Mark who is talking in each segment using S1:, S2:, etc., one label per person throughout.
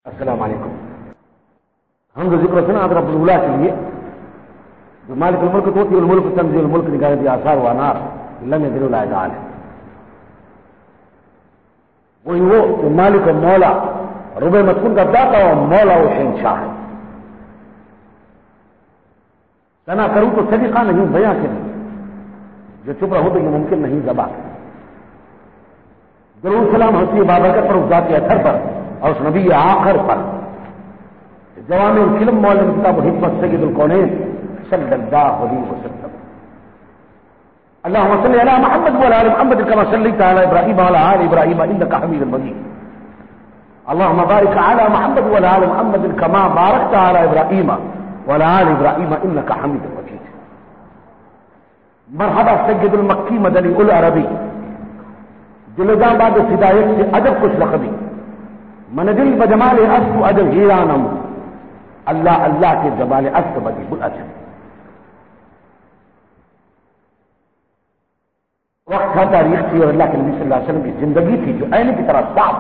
S1: السلام علیکم. ہم جو ذکر سنا رب الولا کے لیے جو مالک الملک توتی الملک تنزیل الملک نگاہ دی آثار و انار لم يدل العدال ہے. وہی وہ جو مالک و مولا ربع مسکون کا داتا اور مولا و شہنشاہ ہے. سنا کروں تو صدیقہ نہیں بیاں کے نہیں، جو چپ رہو تو یہ ممکن نہیں زبان. درود سلام حسین بابرکت پر اس ذات کے اثر پر اور اس نبی آخر پر جوامع الکلم مولم کتاب الحکمت سید الکونین صلی اللہ علیہ وسلم. اللهم صل على محمد وعلى ال محمد كما صليت على ابراهيم وعلى ال ابراهيم انك حميد مجيد. اللهم بارك على محمد وعلى ال محمد كما باركت على ابراهيم وعلى ال ابراهيم انك حميد مجيد. مرحبا سید المکی مدنی العربی دلجاں باد ہدایت سے ادب کچھ لقبی من دل بجمال اسب ادب ہیرانم اللہ اللہ کے جمال اسب بدیب الاجب. وقت تھا، تاریخ تھی اور اللہ کے نبی صلی اللہ علیہ وسلم کی زندگی تھی جو عین کی طرح صاف.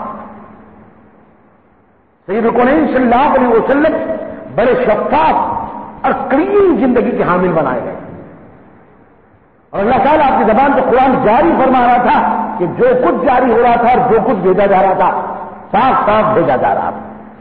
S1: سید الکونین صلی اللہ علیہ وسلم بڑے شفاف اور کلین زندگی کے حامل بنائے گئے. اور اللہ تعالیٰ آپ کی زبان سے قرآن جاری فرما رہا تھا کہ جو کچھ جاری ہو رہا تھا اور جو کچھ بھیجا جا رہا تھا صاف صاف بھیجا جا رہا تھا.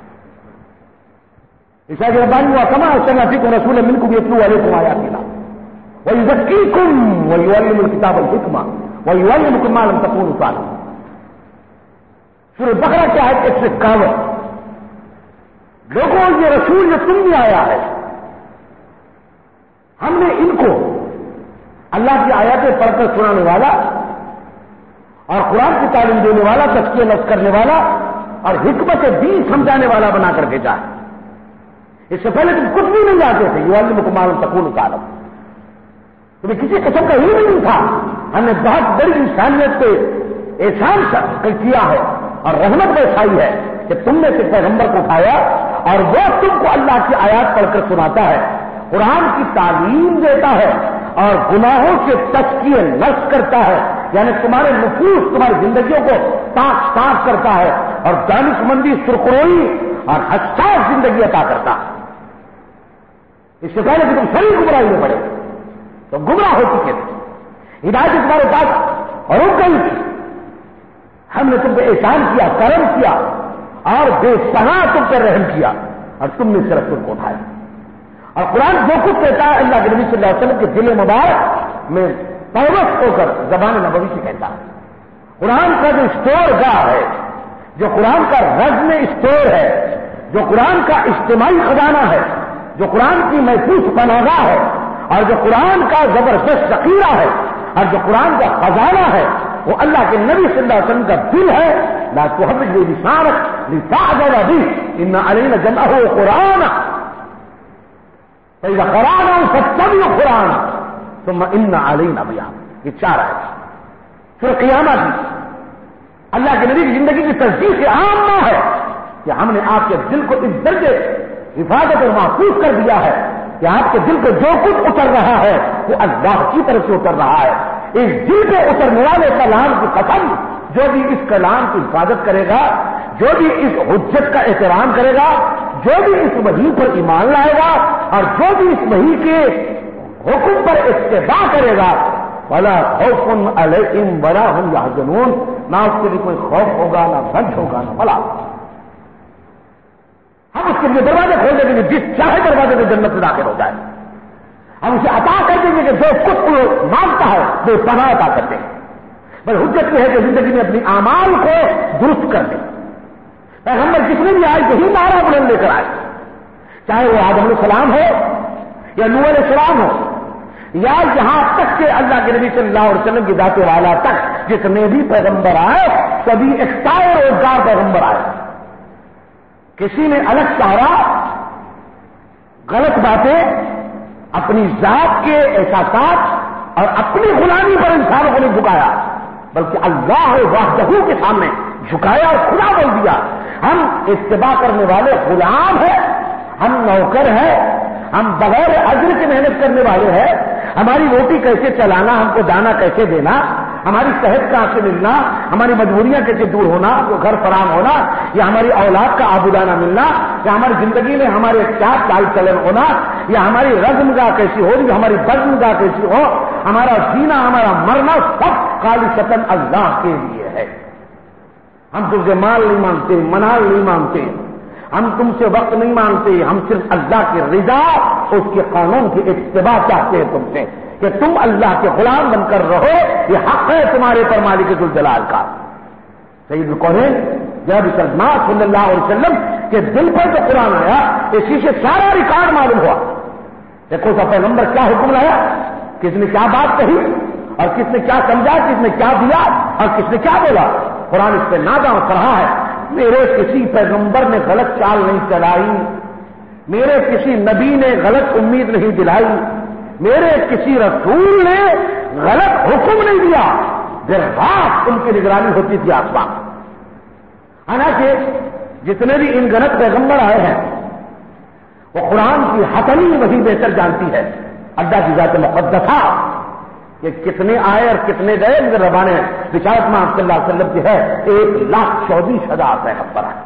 S1: عیسیٰ کی ربانی ہوا کما ارسلنا فیکم رسولا منکم یتلو علیکم آیاتنا ویزکیکم ویعلمکم الکتاب والحکمہ ویعلمکم ما لم تکونوا تعلمون. سورہ بقرہ کی آیت 151. لوگوں یہ رسول جو تم میں آیا ہے ہم نے ان کو اللہ کی آیاتیں پڑھ کر سنانے والا اور قرآن کی تعلیم دینے والا، تزکیہ نفس کرنے والا اور حکمت دین سمجھانے والا بنا کر بھیجا ہے. اس سے پہلے تم کچھ بھی نہیں جانتے تھے. یعلمکم ما لم تکونوا تعلمون. تمہیں کسی قسم کا علم نہیں تھا. ہم نے بہت بڑی انسانیت پہ احسان کیا ہے اور رحمت برسائی ہے کہ تم نے سے پیغمبر کو اٹھایا اور وہ تم کو اللہ کی آیات پڑھ کر سناتا ہے، قرآن کی تعلیم دیتا ہے اور گناہوں سے تزکیہ نفس کرتا ہے، یعنی تمہارے نفوس تمہاری زندگیوں کو پاک صاف کرتا ہے اور دانش مندی سرخروئی اور حساس زندگی عطا کرتا ہے. اس سے پہلے کہ تم ساری گمراہی میں پڑے تو گمراہ ہو چکے تھے. ہدایت تمہارے پاس رک گئی تھی. ہم نے تم پہ احسان کیا، کرم کیا اور بے پناہ تم پہ رحم کیا اور تم نے صرف تم کو اٹھایا. اور قرآن جو کچھ کہتا ہے اللہ کے نبی صلی اللہ علیہ وسلم کے دل مبارک میں پیوست ہو کر زبان نبوی سے کہتا ہے. قرآن کا جو اسٹور گاہ ہے، جو قرآن کا رزم اسٹور ہے، جو قرآن کا اجتماعی خزانہ ہے، جو قرآن کی محفوظ پناہگاہ ہے اور جو قرآن کا زبردست ذخیرہ ہے اور جو قرآن کا خزانہ ہے وہ اللہ کے نبی صلی اللہ علیہ وسلم کا دل ہے. لا تحرج بلسانک لتعجل به ان علینا جمعه وقرآنه فإذا قرأناه فاتبعوا قرآنه ثم ان علینا بیانه. یہ 4 آیات پھر قیامت کی اللہ کے نبی کی زندگی کی تصدیق عامہ ہے کہ ہم نے آپ کے دل کو اس درجے حفاظت اور محفوظ کر دیا ہے کہ آپ کے دل کو جو کچھ اتر رہا ہے وہ اللہ کی طرف سے اتر رہا ہے. اس دل پہ اترنے والے کلام کی قسم جو بھی اس کلام کی حفاظت کرے گا، جو بھی اس حجت کا احترام کرے گا، جو بھی اس وحی پر ایمان لائے گا اور جو بھی اس وحی کے حکم پر اتباع کرے گا ولا خوف علیہم ولا هم یحزنون. نہ اس کے لیے کوئی خوف ہوگا، نہ غم ہوگا، نہ بلا. ہم اس کے لیے دروازے کھول دیں گے جس چاہے دروازے میں جنت میں داخل ہو جائے. ہم اسے عطا کر دیں گے کہ جو کچھ وہ مانگتا ہے وہ پناہ عطا کر دیں گے. بس حجت یہ ہے کہ زندگی میں اپنی اعمال کو درست کر دیں. پیغمبر جتنے بھی آئے یہی نعرہ بلند لے کر آئے، چاہے وہ آدم علیہ السلام ہو یا نوح علیہ السلام ہو یا یہاں تک کہ اللہ کے نبی صلی اللہ علیہ وسلم کی ذات والا تک جتنے بھی پیغمبر آئے سبھی ایکسپائر روزگار پیغمبر آئے. کسی نے الگ سہارا غلط باتیں اپنی ذات کے احساسات اور اپنی غلامی پر انسانوں کو نہیں جھکایا بلکہ اللہ وحدہ کے سامنے جھکایا اور خدا بول دیا. ہم اتباع کرنے والے غلام ہیں، ہم نوکر ہیں، ہم بغیر اجر کے محنت کرنے والے ہیں. ہماری روٹی کیسے چلانا، ہم کو دانا کیسے دینا، ہماری صحت کا سے ملنا، ہماری مجبوریاں کیسے دور ہونا، وہ گھر فراہم ہونا، یا ہماری اولاد کا آبودانہ ملنا، یا ہماری زندگی میں ہمارے کیا چال چلن ہونا، یا ہماری رزم گاہ کیسی ہو، یا ہماری بزم گاہ کیسی ہو، ہمارا جینا ہمارا مرنا سب خالصتاً اللہ کے لیے ہے۔ ہم تم سے مال نہیں مانگتے، منال نہیں مانگتے، ہم تم سے وقت نہیں مانگتے، ہم صرف اللہ کی رضا، اس کے قانون کی اتباع چاہتے ہیں تم سے کہ تم اللہ کے غلام بن کر رہو، یہ حق ہے تمہارے پر مالک ذوالجلال کا۔ سید الکونین جب سلمان صلی اللہ علیہ وسلم کے دل پر جو قرآن آیا، اسی سے سارا ریکارڈ معلوم ہوا۔ دیکھو سب پیغمبر کیا حکم لایا، کس نے کیا بات کہی، اور کس نے کیا سمجھا، کس نے کیا دیا، اور کس نے کیا بولا۔ قرآن اس پہ نازا کہا ہے، میرے کسی پیغمبر نے غلط چال نہیں چلائی، میرے کسی نبی نے غلط امید نہیں دلائی، میرے کسی رسول نے غلط حکم نہیں دیا، دیر رات ان کی نگرانی ہوتی تھی آسمان۔ حالانکہ جتنے بھی ان غلط پیغمبر آئے ہیں وہ قرآن کی حتمی وہی بہتر جانتی ہے، اللہ کی ذات مقدسہ کہ کتنے آئے اور کتنے گئے، مگر ربانے رسالت میں صلی اللہ علیہ وسلم کی ہے 1,24,000 پیغمبر ہیں۔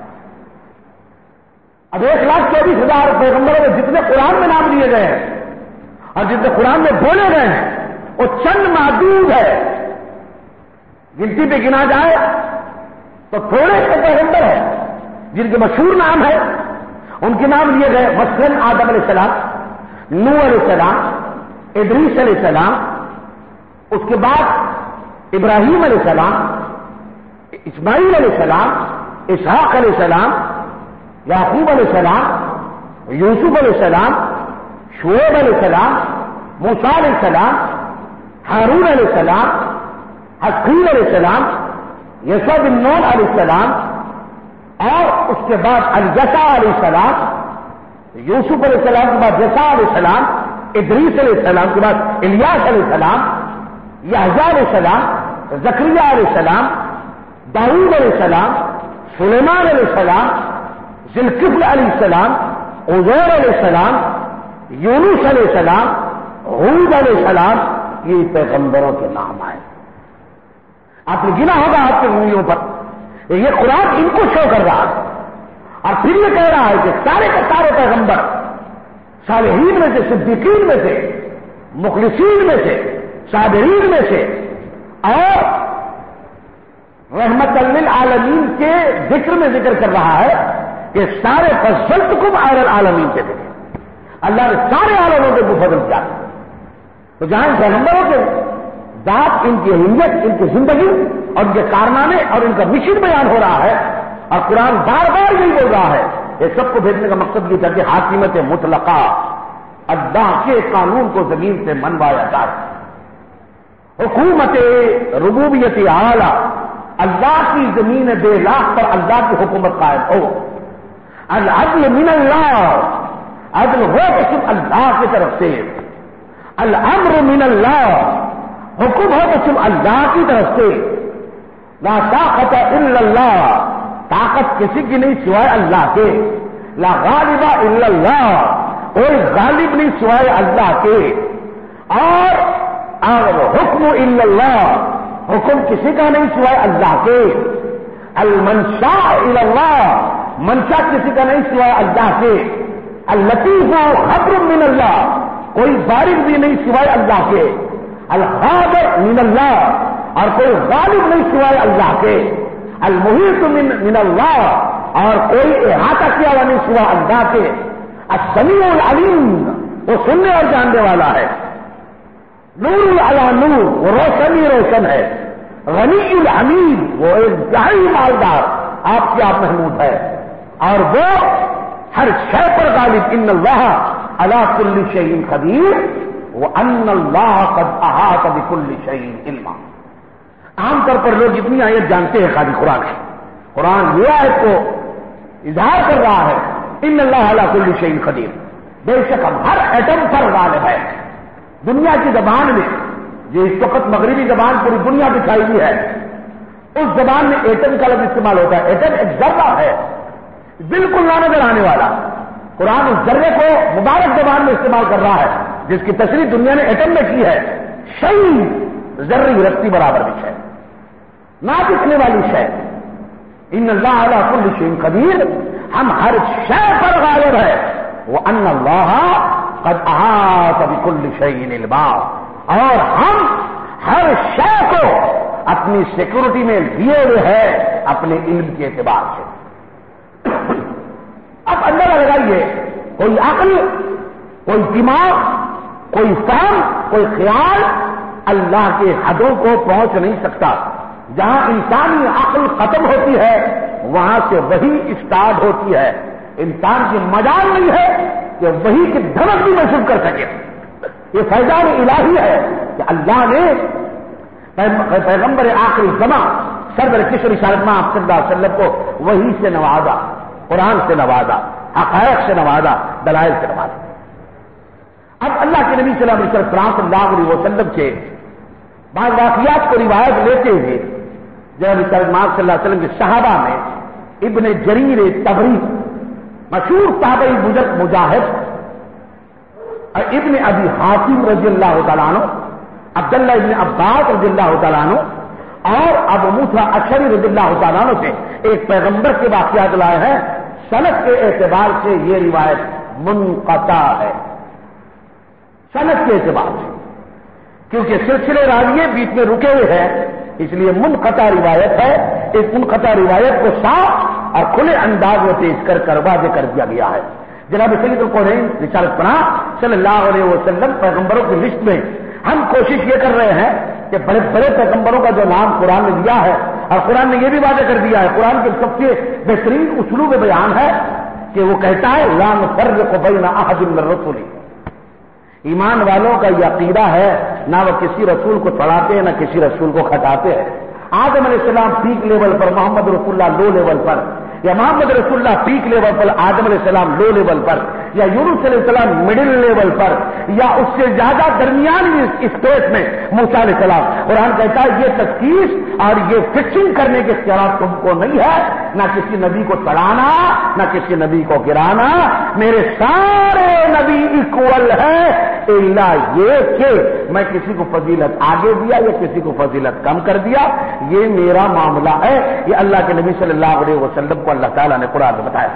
S1: اب 1,24,000 پیغمبروں میں جتنے قرآن میں نام لیے گئے ہیں اور جتنے قرآن میں بولے گئے ہیں وہ چند معدود ہے، گنتی پہ گنا جائے تو تھوڑے سے پیغمبر ہیں جن کے مشہور نام ہے، ان کے نام لیے گئے، مثلاً آدم علیہ السلام، نوح علیہ السلام، ادریس علیہ السلام، اس کے بعد ابراہیم علیہ السلام، اسماعیل علیہ السلام، اسحاق علیہ السلام، یعقوب علیہ السلام، یوسف علیہ السلام، شعیب علیہ السلام، موسیٰ علیہ السلام، ہارون علیہ السلام، حقیل علیہ السلام، یسوع بن نون علیہ السلام، اور اس کے بعد الیسع علیہ السلام، یوسف علیہ السلام کے بعد یسع علیہ السلام، ادریس علیہ السلام کے بعد الیاس علیہ السلام، یحییٰ علیہ السلام، زکریا علیہ السلام، داؤد علیہ السلام، سلیمان علیہ السلام، ذوالکفل علیہ السلام، عزیر علیہ السلام، یونس علیہ السلام، ہود علیہ السلام، یہ پیغمبروں کے نام آئے۔ آپ نے گنا ہوگا آپ کی انگلیوں پر، یہ قرآن ان کو شو کر رہا ہے، اور پھر یہ کہہ رہا ہے کہ سارے کے سارے پیغمبر صالحین میں سے، صدیقین میں سے، مخلصین میں سے، صابرین میں سے، اور رحمت للعالمین کے ذکر میں ذکر کر رہا ہے کہ سارے فضلتکم علی العالمین کے ذکر، اللہ نے سارے عالموں کو فضل کیا۔ تو جہاں پیغمبروں کے ذات، ان کی اہمیت، ان کی زندگی اور ان کے کارنامے اور ان کا مشن بیان ہو رہا ہے، اور قرآن بار بار یہی بول رہا ہے، یہ سب کو بھیجنے کا مقصد یہ تھا کہ حاکمیت مطلقہ، اللہ کے قانون کو زمین سے منوایا جائے، حکومت ربوبیت اعلیٰ، اللہ کی زمین بے لاخ پر اللہ کی حکومت قائم ہو، العدل من اللہ، عدل ہو تو صرف اللہ کی طرف سے، الامر من اللہ، حکم ہو تو صرف اللہ کی طرف سے، لا طاقت الا اللہ، طاقت کسی کی نہیں سوائے اللہ کے، لا غالب الا اللہ، کوئی غالب نہیں سوائے اللہ کے، اور حکم الا اللہ، حکم کسی کا نہیں سوائے اللہ کے، المنشاء الا اللہ، منشا کسی کا نہیں سوائے اللہ کے، اللطیف خبر من اللہ، کوئی بارش بھی نہیں سوائے اللہ کے، الخابر من اللہ، اور کوئی غالب نہیں سوائے اللہ کے، المحیط من اللہ، اور کوئی احاطہ کیا ہوا نہیں سوائے اللہ کے، السمیع العلیم، وہ سننے اور جاننے والا ہے، نور علی نور، وہ روشنی روشن ہے، غنی الحمید، وہ ایک انتہائی مالدار، آپ کے آپ محمود ہے، اور وہ ہر شے پر غالب، ان اللہ علی کل شیء قدیر وان اللہ قد احاط بکل شیء علما۔ عام طور پر لوگ اتنی آیت جانتے ہیں خالی قرآن ہے، قرآن یہ آیت کو اظہار کر رہا ہے، ان اللہ علی کل شیء قدیر، بے شک ہم ہر ایٹم پر غالب ہے۔ دنیا کی زبان میں جو اس وقت مغربی زبان پوری دنیا میں چھائی ہوئی ہے، اس زبان میں ایٹم کا لفظ استعمال ہوتا ہے، ایٹم ایک ذرہ ہے بالکل نہ نظر آنے والا، قرآن اس ذرے کو مبارک زبان میں استعمال کر رہا ہے جس کی تشریح دنیا نے ایٹم میں کی ہے، شیء ذرہ رتی برابر بھی شے نہ دکھنے والی شے. ان اللہ علی کل شیء قدیر، ہم ہر شے پر غالب ہے. وان اللہ قد احاط بكل شیء علما، اور ہم ہر شے کو اپنی سیکورٹی میں لیے ہوئے ہیں اپنے علم کے اعتبار سے. اب اندازہ لگائیے، کوئی عقل، کوئی دماغ، کوئی فہم، کوئی خیال اللہ کے حدوں کو پہنچ نہیں سکتا. جہاں انسانی عقل ختم ہوتی ہے وہاں سے وہی اسٹارٹ ہوتی ہے. انسان کی مجال نہیں ہے کہ وہی کی دھمک بھی محسوس کر سکے. یہ فیضان الہی ہے کہ اللہ نے پیغمبر آخری زمان سرور کشور شارما صلی اللہ علیہ وسلم کو وحی سے نوازا، قرآن سے نوازا، حقائق سے نوازا، دلائل سے نوازا. اب اللہ کے نبی صلی اللہ علیہ وسلم سے بعض واقعات کو روایت لیتے ہوئے جناب صلی اللہ علیہ وسلم کے صحابہ میں ابن جریر طبری مشہور تابعی بزرگ مجاہد اور ابن ابی حاتم رضی اللہ تعالیٰ عنہ، عبداللہ ابن عباس رضی اللہ تعالیٰ عنہ اور ابو موسیٰ اشعری رضی اللہ تعالیٰ عنہ سے ایک پیغمبر کے واقعات لائے ہیں. سند کے اعتبار سے یہ روایت منقطع ہے، سند کے اعتبار سے، کیونکہ سلسلے راویے بیچ میں رکے ہوئے ہیں، اس لیے منقطع روایت ہے. اس منقطع روایت کو صاف اور کھلے انداز میں پیش کر واضح کر دیا گیا ہے. جناب سید القرآن رسالت پناہ صلی اللہ علیہ وسلم پیغمبروں کی لسٹ میں ہم کوشش یہ کر رہے ہیں کہ بڑے بڑے پیغمبروں کا جو نام قرآن نے دیا ہے، اور قرآن نے یہ بھی واضح کر دیا ہے، قرآن کے سب سے بہترین اسلوب بیان ہے کہ وہ کہتا ہے لا نفرق بین احد من الرسل. ایمان والوں کا یہ عقیدہ ہے نہ وہ کسی رسول کو چڑھاتے ہیں نہ کسی رسول کو کھٹاتے ہیں. آدم علیہ السلام پیک لیول پر، محمد رسول اللہ لو لیول پر، یا محمد رسول اللہ پیک لیول پر، آدم علیہ السلام لو لیول پر، یا یونس علیہ السلام مڈل لیول پر، یا اس سے زیادہ درمیانی اسپیس میں موسیٰ علیہ السلام. قرآن کہتا ہے یہ تشخیص اور یہ فکسنگ کرنے کے اختیارات تم کو نہیں ہے، نہ کسی نبی کو چڑھانا نہ کسی نبی کو گرانا. میرے سارے نبی اکول ہیں الا یہ کہ میں کسی کو فضیلت آگے دیا یا کسی کو فضیلت کم کر دیا. یہ میرا معاملہ ہے. یہ اللہ کے نبی صلی اللہ علیہ وسلم کو اللہ تعالیٰ نے قرآن میں بتایا.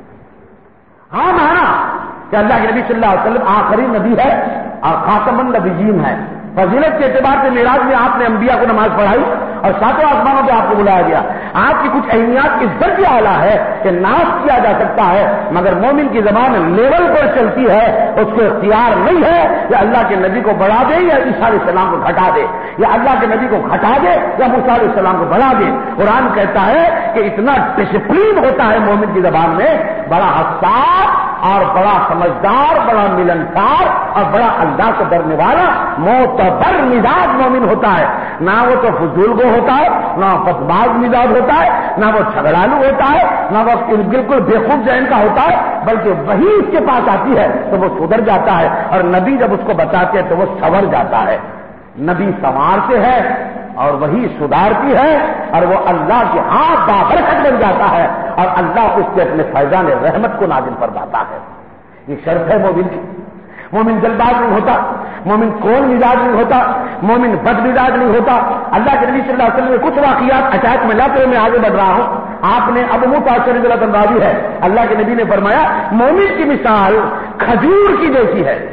S1: ہاں مانا کہ اللہ کے نبی صلی اللہ علیہ وسلم آخری نبی ہے اور خاتم النبیین ہے. فضیلت کے اعتبار سے معراج میں آپ نے انبیاء کو نماز پڑھائی اور ساتوں آسمانوں پہ آپ کو بلایا گیا. آپ کی کچھ اہمیات اس درجے اعلیٰ ہے کہ ناز کیا جا سکتا ہے، مگر مومن کی زبان لیول پر چلتی ہے. اس کو اختیار نہیں ہے کہ اللہ کے نبی کو بڑھا دے یا عیسیٰ علیہ السلام کو گھٹا دے، یا اللہ کے نبی کو گھٹا دے یا موسیٰ علیہ السلام کو بڑھا دے. قرآن کہتا ہے کہ اتنا ڈسپلین ہوتا ہے مومن کی زبان میں، بڑا حساس اور بڑا سمجھدار، بڑا ملنسار اور بڑا اللہ سے ڈرنے والا معتبر مزاج مومن ہوتا ہے. نہ وہ تو فضول گو ہوتا ہے، نہ بدماغ مزاج ہوتا ہے، نہ وہ جھگڑالو ہوتا ہے، نہ وہ بالکل بےخوف ذہن کا ہوتا ہے، بلکہ وہی اس کے پاس آتی ہے تو وہ سدھر جاتا ہے، اور نبی جب اس کو بتاتے ہیں تو وہ سنور جاتا ہے. نبی سنوارتے ہیں اور وہی سدھارتی ہے، اور وہ اللہ کے ہاتھ بابرکت بن جاتا ہے، اور اللہ اس کے اپنے فیضان رحمت کو نازل فرماتا ہے. یہ شرط ہے مومن کی. مومن جلدباز نہیں ہوتا، مومن کون مزاج نہیں ہوتا، مومن بد مزاج نہیں ہوتا. اللہ کے نبی صلی اللہ علیہ وسلم نے کچھ واقعات اچانک میں لاتے ہوئے میں آگے بڑھ رہا ہوں. آپ نے ابو موسیٰ اشعری رضی اللہ عنہ ہے، اللہ کے نبی نے فرمایا مومن کی مثال کھجور کی جیسی ہے.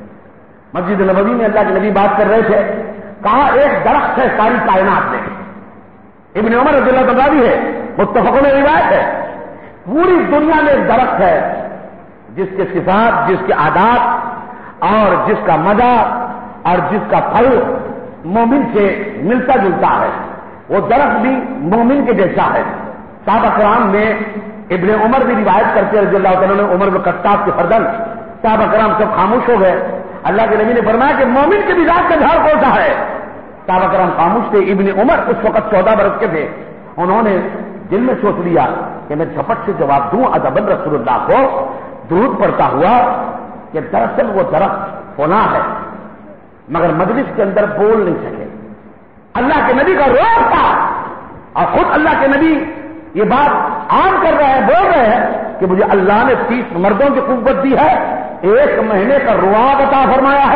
S1: مسجد نبوی میں اللہ کے نبی بات کر رہے تھے، کہا ایک درخت ہے ساری کائنات میں. ابن عمر رضی اللہ عنہ ہے، متفق علیہ روایت ہے، پوری دنیا میں ایک درخت ہے جس کے صفات، جس کے عادات اور جس کا مزہ اور جس کا پھل مومن سے ملتا جلتا ہے. وہ درخت بھی مومن کے جیسا ہے. صحابہ کرام میں ابن عمر بھی روایت کرتے رضی اللہ تعالیٰ نے، عمر بن خطاب کے فرزند. صحابہ کرام سب خاموش ہو گئے. اللہ کے نبی نے فرمایا کہ مومن کے مزاج کا جھاڑ کون سا ہے؟ صحابہ کرام خاموش تھے. ابن عمر اس وقت 14 برس کے تھے. انہوں نے دل میں سوچ لیا کہ میں جھپٹ سے جواب دوں ادبن رسول اللہ کو درود پڑھتا ہوا کہ دراصل وہ درخت فلاں ہے، مگر مجلس کے اندر بول نہیں سکے. اللہ کے نبی کا روب تھا، اور خود اللہ کے نبی یہ بات عام کر رہے ہیں، بول رہے ہیں کہ مجھے اللہ نے 30 مردوں کی قوت دی ہے، 1 مہینے کا رواب عطا فرمایا ہے،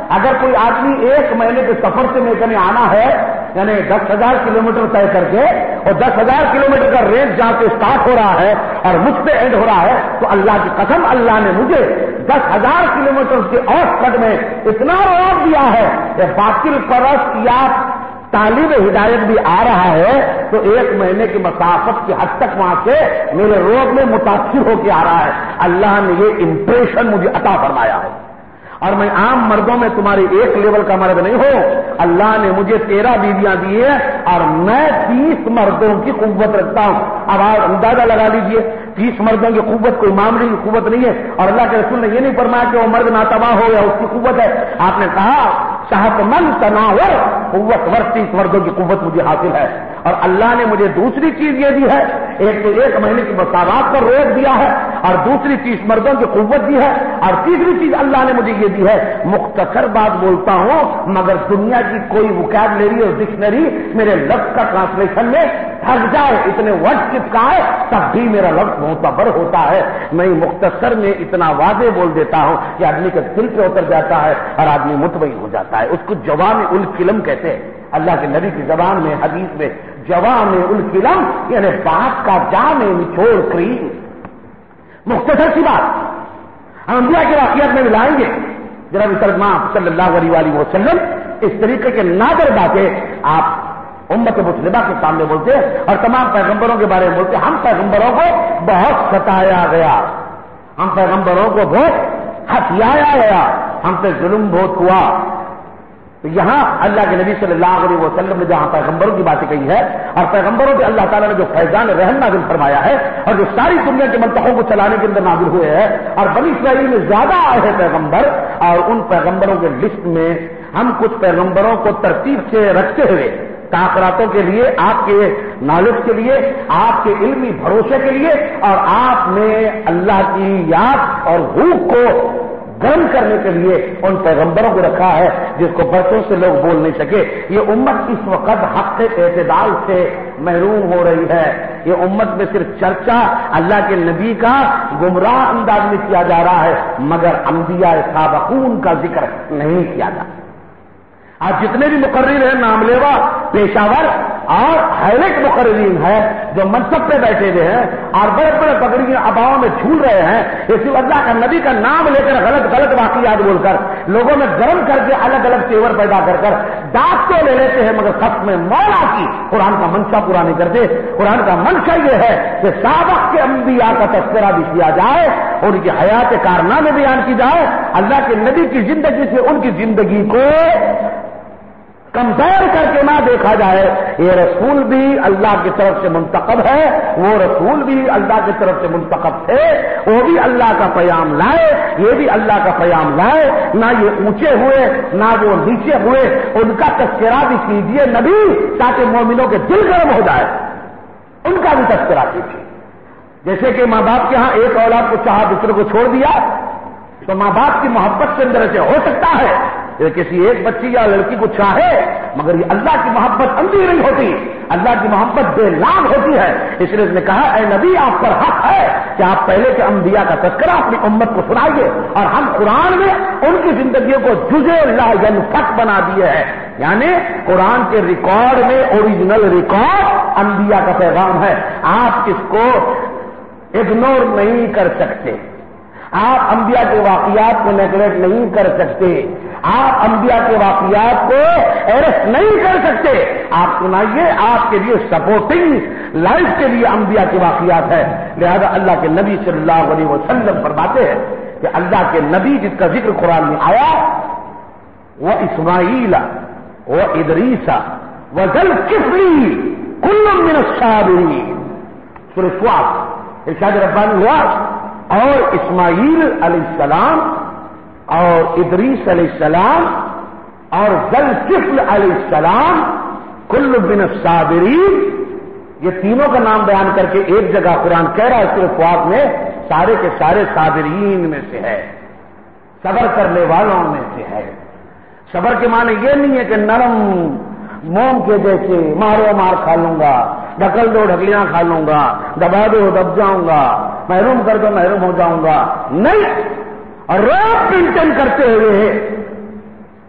S1: اگر کوئی آدمی 1 مہینے کے سفر سے میرے آنا ہے، یعنی 10,000 کلومیٹر طے کر کے، اور 10,000 کلومیٹر کا رینج جہاں سے اسٹارٹ ہو رہا ہے اور مجھ پہ اینڈ ہو رہا ہے، تو اللہ کی قسم اللہ نے مجھے 10,000 کلومیٹر کے اوسط میں اتنا روک دیا ہے کہ باطل پرست یا طالب ہدایت بھی آ رہا ہے تو 1 مہینے کی مسافت کی حد تک وہاں سے میرے روگ میں متاثر ہو کے آ رہا ہے۔ اللہ نے یہ امپریشن مجھے عطا فرمایا ہے، اور میں عام مردوں میں تمہارے 1 لیول کا مرد نہیں ہوں۔ اللہ نے مجھے 13 بیویاں دی ہے اور میں 30 مردوں کی قوت رکھتا ہوں۔ اب آپ اندازہ لگا لیجئے 30 مردوں کی قوت کوئی معاملے کی قوت نہیں ہے، اور اللہ کے رسول نے یہ نہیں فرمایا کہ وہ مرد ناتباہ ہو یا اس کی قوت ہے۔ آپ نے کہا صحت من تناور قوت ور 30 مردوں کی قوت مجھے حاصل ہے۔ اور اللہ نے مجھے دوسری چیز یہ دی ہے، ایک تو 1 مہینے کی مساوات پر روک دیا ہے، اور دوسری 30 مردوں کی قوت دی ہے، اور تیسری چیز اللہ نے مجھے یہ دی ہے، مختصر بات بولتا ہوں مگر دنیا کی کوئی ووکیبلری اور ڈکشنری میرے لفظ کا ٹرانسلیشن میں تھک جائے، اتنے ورڈ چپکا ہے تب بھی میرا لفظ معتبر ہوتا ہے۔ میں مختصر میں اتنا واضح بول دیتا ہوں کہ آدمی کے دل پہ اتر جاتا ہے اور آدمی مطمئن ہو جاتا ہے۔ اس کو جوامع الکلم کہتے ہیں۔ اللہ کے نبی کی زبان میں حدیث میں جوامع الکلم یعنی بات کا جامع نچوڑ کریم، مختصر سی بات ہم انبیاء کے واقعات میں ملائیں گے۔ جناب ترجمہ صلی اللہ علیہ وآلہ وسلم اس طریقے کے نادر باتیں آپ امت مسلمہ کے سامنے بولتے ہیں اور تمام پیغمبروں کے بارے میں بولتے ہیں۔ ہم پیغمبروں کو بہت ستایا گیا، ہم پیغمبروں کو بہت ہتھیایا گیا، ہم پہ ظلم بہت ہوا۔ تو یہاں اللہ کے نبی صلی اللہ علیہ وسلم نے جہاں پیغمبروں کی باتیں کہی ہے اور پیغمبروں پہ اللہ تعالیٰ نے جو فیضان رحم نازل فرمایا ہے اور جو ساری دنیا کے منطقوں کو چلانے کے اندر نازل ہوئے ہیں، اور بنی اسرائیل میں زیادہ آئے ہیں پیغمبر، اور ان پیغمبروں کے لسٹ میں ہم کچھ پیغمبروں کو ترتیب سے رکھتے ہوئے تاخراتوں کے لیے، آپ کے نالج کے لیے، آپ کے علمی بھروسے کے لیے، اور آپ نے اللہ کی یاد اور روح کو گرم کرنے کے لیے ان پیغمبروں کو رکھا ہے جس کو برسوں سے لوگ بول نہیں سکے۔ یہ امت اس وقت حق اعتدال سے محروم ہو رہی ہے۔ یہ امت میں صرف چرچا اللہ کے نبی کا گمراہ انداز میں کیا جا رہا ہے، مگر انبیاء سابقون کا ذکر نہیں کیا جاتا۔ آج جتنے بھی مقرر ہیں، نام لیوا، پیشاور اور ہائلیٹ مقررین ہیں جو منصب پہ بیٹھے ہوئے ہیں اور بڑے بڑے پگڑیاں اباؤں میں جھول رہے ہیں، اسی اللہ کا نبی کا نام لے کر غلط غلط واقعات بول کر لوگوں میں گرم کر کے الگ الگ تیور پیدا کر کر داغ تو لے لیتے ہیں، مگر خط میں مولا کی قرآن کا منشا پورا نہیں کرتے۔ قرآن کا منشا یہ ہے کہ سابق کے انبیاء کا تذکرہ بھی کیا جائے، ان کی حیات کارنامے بیان کی جائے، اللہ کے نبی کی زندگی سے ان کی زندگی کو کمپیئر کر کے نہ دیکھا جائے۔ یہ رسول بھی اللہ کی طرف سے منتخب ہے، وہ رسول بھی اللہ کی طرف سے منتخب تھے، وہ بھی اللہ کا پیام لائے، یہ بھی اللہ کا پیام لائے، نہ یہ اونچے ہوئے نہ وہ نیچے ہوئے، ان کا تذکرہ بھی کیجیے نبی، تاکہ مومنوں کے دل گرم ہو جائے، ان کا بھی تذکرہ کیجیے۔ جیسے کہ ماں باپ کے ہاں ایک اولاد کو چاہا دوسرے کو چھوڑ دیا، تو ماں باپ کی محبت کے اندر سے ہو سکتا ہے یہ کسی ایک بچی یا لڑکی کو چاہے، مگر یہ اللہ کی محبت اندھی نہیں ہوتی، اللہ کی محبت بے لام ہوتی ہے۔ اس لیے اس نے کہا اے نبی آپ پر حق ہے کہ آپ پہلے کے انبیاء کا تذکرہ اپنی امت کو سنائیے، اور ہم قرآن میں ان کی زندگیوں کو جزء لا ینفک بنا دیے ہیں، یعنی قرآن کے ریکارڈ میں اوریجنل ریکارڈ انبیاء کا پیغام ہے، آپ اس کو اگنور نہیں کر سکتے، آپ انبیاء کے واقعات کو نیگلیکٹ نہیں کر سکتے، آپ انبیاء کے واقعات کو ایرسٹ نہیں کر سکتے۔ آپ سنائیے، آپ کے لیے سپورٹنگ لائف کے لیے انبیاء کے واقعات ہے۔ لہذا اللہ کے نبی صلی اللہ علیہ وسلم فرماتے ہیں کہ اللہ کے نبی جس کا ذکر قرآن میں آیا وہ اسماعیل و ادریس و ذل کفل کل من الصابرین، سورہ صاد ارشاد ربانی ہوا، اور اسماعیل علیہ السلام اور ادریس علیہ السلام اور ذل کفل علیہ السلام کل من الصابرین، یہ تینوں کا نام بیان کر کے ایک جگہ قرآن کہہ رہا ہے سورہ صاد میں سارے کے سارے صابرین میں سے ہے، صبر کرنے والوں میں سے ہے۔ صبر کے معنی یہ نہیں ہے کہ نرم موم کے جیسے مارو مار کھا لوں گا، ڈھکل دو ڈھکلیاں کھا لوں گا، دبا دو دب جاؤں گا، محروم کر دو محروم ہو جاؤں گا، نہیں، اور روز مینٹین کرتے ہوئے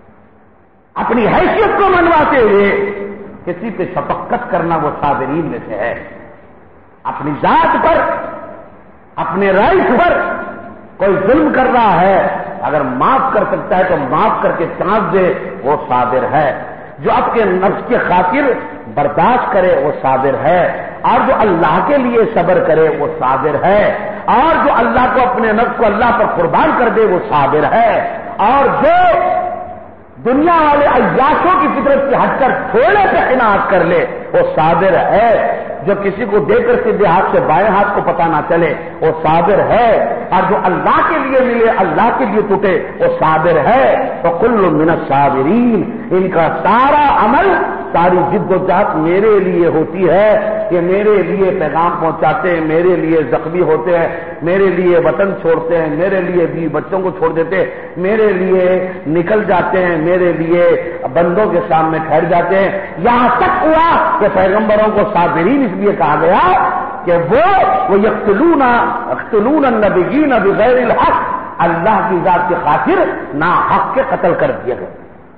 S1: اپنی حیثیت کو منواتے ہوئے کسی پہ شفقت کرنا وہ صابرین میں سے ہے. اپنی ذات پر، اپنے رائٹ پر کوئی ظلم کر رہا ہے، اگر معاف کر سکتا ہے تو معاف کر کے چانس دے، وہ صابر ہے. جو اپنے نفس کے خاطر برداشت کرے وہ صابر ہے، اور جو اللہ کے لیے صبر کرے وہ صابر ہے، اور جو اللہ کو، اپنے نفس کو اللہ پر قربان کر دے وہ صابر ہے، اور جو دنیا والے عیاشوں کی فطرت سے ہٹ کر تھوڑے سے عنایت کر لے وہ صابر ہے. جو کسی کو دے کر سیدھے ہاتھ سے بائیں ہاتھ کو پتہ نہ چلے وہ صابر ہے، اور جو اللہ کے لیے ملے اللہ کے لیے ٹوٹے وہ صابر ہے. تو کل من الصابرین، ان کا سارا عمل، ساری جد و جہد میرے لیے ہوتی ہے. کہ میرے لیے پیغام پہنچاتے ہیں، میرے لیے زخمی ہوتے ہیں، میرے لیے وطن چھوڑتے ہیں، میرے لیے بھی بچوں کو چھوڑ دیتے ہیں، میرے لیے نکل جاتے ہیں، میرے لیے بندوں کے سامنے ٹھہر جاتے ہیں. یہاں تک ہوا کہ پیغمبروں کو صابرین اس لیے کہا گیا کہ وہ یقتلون النبیین بغیر الحق، اللہ کی ذات کی خاطر نا حق کے قتل کر دیے گئے.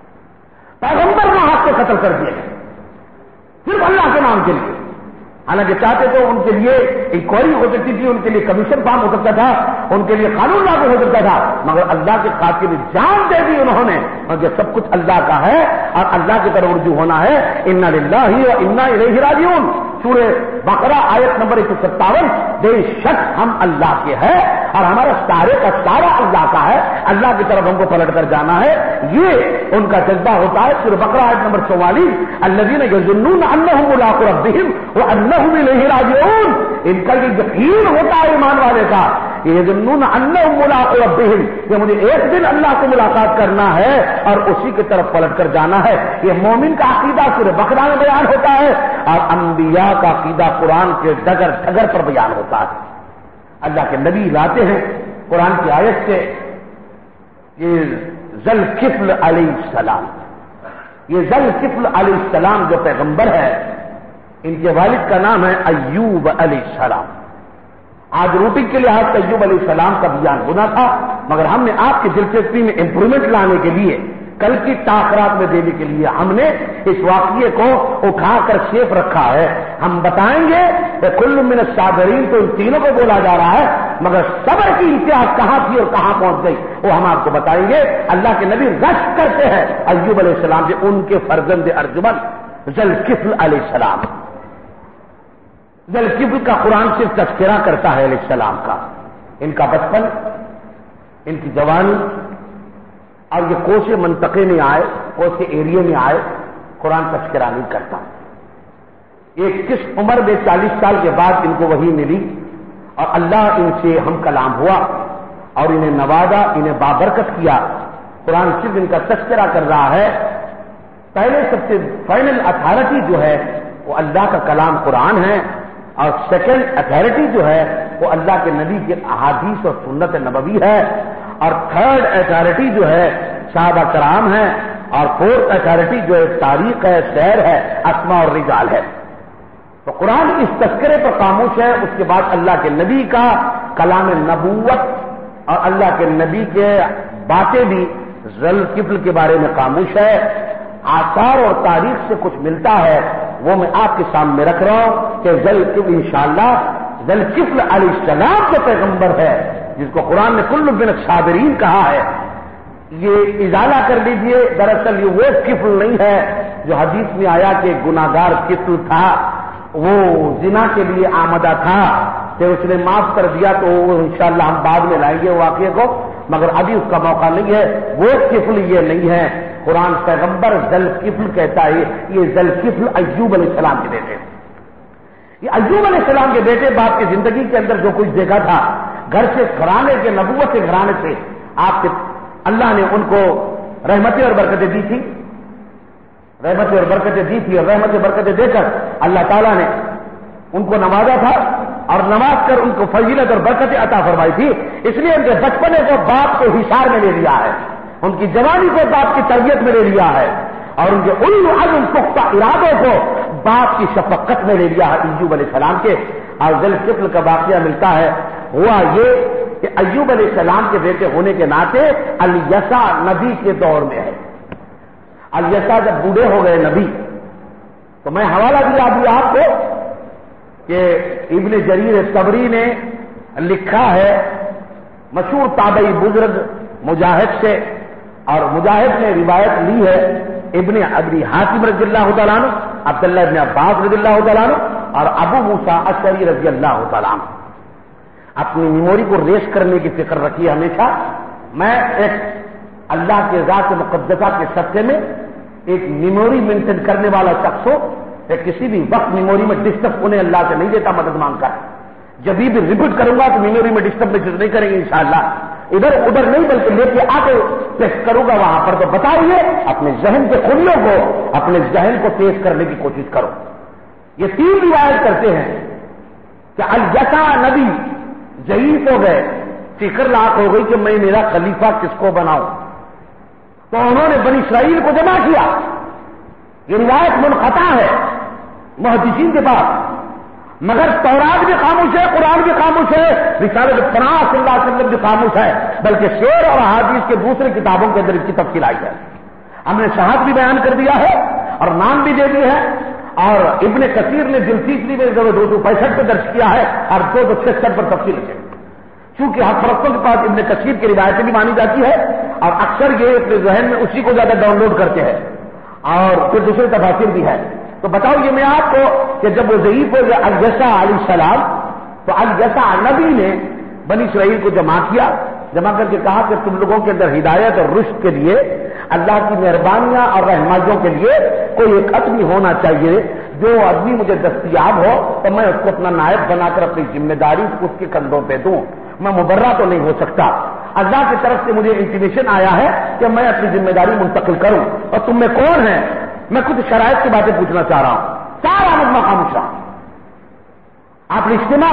S1: پیغمبر نا حق کے قتل کر دیے گئے صرف اللہ کے نام کے لیے. حالانکہ چاہتے تو ان کے لیے انکوائری ہو سکتی تھی، ان کے لیے کمیشن فارم ہو سکتا تھا، ان کے لیے قانون لاگو ہو سکتا تھا، مگر اللہ کی خاطر جان دے دی انہوں نے. اور یہ سب کچھ اللہ کا ہے اور اللہ کی طرف رجوع ہونا ہے. انا للہ و انا الیہ راجعون، سورہ بقرہ آیت نمبر 157. بے شک ہم اللہ کے ہیں اور ہمارا سارے کا سارا اللہ کا ہے، اللہ کی طرف ہم کو پلٹ کر جانا ہے. یہ ان کا جذبہ ہوتا ہے. سورہ بقرہ آیت نمبر 44. الذین یظنون انہم ملاقو ربہم وانہم الیہ راجعون، ان کا یہ یقین ہوتا ہے ایمان والے کا، یظنون انہم ملاقو ربہم، کہ مجھے ایک دن اللہ سے ملاقات کرنا ہے اور اسی کی طرف پلٹ کر جانا ہے. یہ مومن کا عقیدہ سورہ بقرہ میں بیان ہوتا ہے اور انبیاء کا عقیدہ قرآن کے ڈگر ڈگر پر بیان ہوتا ہے. اللہ کے نبی لاتے ہیں قرآن کی آیت سے، یہ ذوالکفل علیہ السلام، یہ ذوالکفل علیہ السلام جو پیغمبر ہے، ان کے والد کا نام ہے ایوب علیہ السلام. آج روٹی کے لحاظ سے ایوب علیہ السلام کا بیان ہونا تھا، مگر ہم نے آپ کی دلچسپی میں امپرومنٹ لانے کے لیے، کل کی تاخیرات میں دینے کے لیے ہم نے اس واقعے کو اٹھا کر سیف رکھا ہے. ہم بتائیں گے کہ کل من الصابرین تو ان تینوں کو بولا جا رہا ہے، مگر صبر کی امتیاز کہاں تھی اور کہاں پہنچ گئی وہ ہم آپ کو بتائیں گے. اللہ کے نبی رشک کرتے ہیں ایوب علیہ السلام سے، ان کے فرزند ارجمن ذوالکفل علیہ السلام. ذوالکفل کا قرآن صرف تذکرہ کرتا ہے علیہ السلام کا، ان کا بچپن، ان کی جوانی، اور یہ کوسے منطقے میں آئے، کوسے ایریے میں آئے، قرآن تذکرہ نہیں کرتا. ایک کس عمر میں 40 سال کے بعد ان کو وحی ملی اور اللہ ان سے ہم کلام ہوا اور انہیں نوازا، انہیں بابرکت کیا. قرآن صرف ان کا تذکرہ کر رہا ہے. پہلے سب سے فائنل اتھارٹی جو ہے وہ اللہ کا کلام قرآن ہے، اور سیکنڈ اتھارٹی جو ہے وہ اللہ کے نبی کے احادیث اور سنت نبوی ہے، اور تھرڈ اتھارٹی جو ہے صحابہ کرام ہے، اور فورتھ اتھارٹی جو ہے تاریخ ہے، شعر ہے، اسماء اور رجال ہے. تو قرآن اس تذکرے پر خاموش ہے. اس کے بعد اللہ کے نبی کا کلام نبوت اور اللہ کے نبی کے باتیں بھی ذوالکفل کے بارے میں خاموش ہے. آثار اور تاریخ سے کچھ ملتا ہے وہ میں آپ کے سامنے رکھ رہا ہوں کہ ذوالکفل انشاءاللہ ذوالکفل علیہ السلام جو پیغمبر ہے، جس کو قرآن نے کل من الصابرین کہا ہے، یہ ازالہ کر لیجئے. دراصل یہ وہ کفل نہیں ہے جو حدیث میں آیا کہ گناہگار کفل تھا، وہ زنا کے لیے آمدہ تھا، پھر اس نے معاف کر دیا، تو انشاءاللہ ہم بعد میں لائیں گے واقعے کو، مگر ابھی اس کا موقع نہیں ہے. وہ کفل یہ نہیں ہے. قرآن پیغمبر ذوالکفل کہتا ہے. یہ ذوالکفل ایوب علیہ السلام کے بیٹے، یہ ایوب علیہ السلام کے بیٹے باپ کی زندگی کے اندر جو کچھ دیکھا تھا، گھر سے گھرانے کے نبوت کے گھرانے سے آپ کے اللہ نے ان کو رحمتیں اور برکتیں دی تھی، رحمتیں اور برکتیں دی تھی، اور رحمتیں برکتیں دے کر اللہ تعالیٰ نے ان کو نوازا تھا اور نواز کر ان کو فضیلت اور برکتیں عطا فرمائی تھی. اس لیے ان کے بچپنے کو باپ کے حصار میں لے لیا ہے، ان کی جوانی کو باپ کی تربیت میں لے لیا ہے، اور ان کے علم عزم پختہ ارادوں کو باپ کی شفقت میں لے لیا ہے ایوب علیہ السلام کے. اور ذوالکفل کا واقعہ ملتا ہے، ہوا یہ کہ ایوب علیہ السلام کے بیٹے ہونے کے ناطے الیسع نبی کے دور میں ہے، الیسا جب بوڑھے ہو گئے نبی، تو میں حوالہ دیا ابھی آپ کو کہ ابن جریر طبری نے لکھا ہے مشہور تابعی بزرگ مجاہد سے، اور مجاہد نے روایت لی ہے ابن ابی حاتم رضی اللہ تعالیٰ عنہ، عبداللہ ابن عباس رضی اللہ تعالیٰ عنہ اور ابو موسیٰ اشعری رضی اللہ تعالیٰ عنہ۔ اپنی میموری کو ریس کرنے کی فکر رکھیے ہمیشہ۔ میں ایک اللہ کے ذات مقدسہ کے صدقے میں ایک میموری مینٹین کرنے والا شخص ہو، کہ کسی بھی وقت میموری میں ڈسٹرب ہونے اللہ سے نہیں دیتا، مدد مانگ کر جب بھی ریپیٹ کروں گا تو میموری میں ڈسٹرب نہیں کریں گے انشاءاللہ، ادھر ادھر نہیں بلکہ لے کے آ کے ٹیسٹ کروں گا وہاں پر۔ تو بتائیے اپنے ذہن کے خلیوں کو، اپنے ذہن کو تیز کرنے کی کوشش کرو۔ یہ 3 روایت کرتے ہیں کہ الیسا نبی ضعیف ہو گئے، فکر لاحق ہو گئی کہ میں میرا خلیفہ کس کو بناؤں، تو انہوں نے بنی اسرائیل کو جمع کیا۔ یہ روایت منقطع ہے محدثین کے پاس، مگر تورات بھی خاموش ہے، قرآن بھی خاموش ہے، رسالت پناہ صلی اللہ علیہ وسلم بھی خاموش ہے، بلکہ شعر اور احادیث کے دوسرے کتابوں کے اندر اس کی تفصیل آئی ہے۔ ہم نے شہادت بھی بیان کر دیا ہے اور نام بھی دے دی ہے، اور ابن کثیر نے جلد میں 265 پہ درج کیا ہے اور 266 پر تفصیل ہے، چونکہ ہر پرستوں کے پاس ابن کثیر کی روایتیں بھی مانی جاتی ہے، اور اکثر یہ اپنے ذہن میں اسی کو زیادہ ڈاؤن لوڈ کرتے ہیں، اور پھر دوسرے تفاسیر بھی ہے۔ تو بتاؤ یہ میں آپ کو کہ جب وہ ضعیف ہو گیا الیسا علیہ السلام، تو الیسا نبی نے بنی اسرائیل کو جمع کیا، جمع کر کے کہا کہ تم لوگوں کے اندر ہدایت اور رشد کے لیے، اللہ کی مہربانیاں اور رحمتوں کے لیے کوئی ایک آدمی ہونا چاہیے، جو آدمی مجھے دستیاب ہو تو میں اس کو اپنا نائب بنا کر اپنی ذمہ داری اس کے کندھوں پہ دوں، میں مبرہ تو نہیں ہو سکتا۔ اللہ کی طرف سے مجھے انٹیمیشن آیا ہے کہ میں اپنی ذمہ داری منتقل کروں، اور تم میں کون ہے؟ میں کچھ شرائط کی باتیں پوچھنا چاہ رہا ہوں۔ سارا مجمع خاموش رہا، آپ نے اجتماع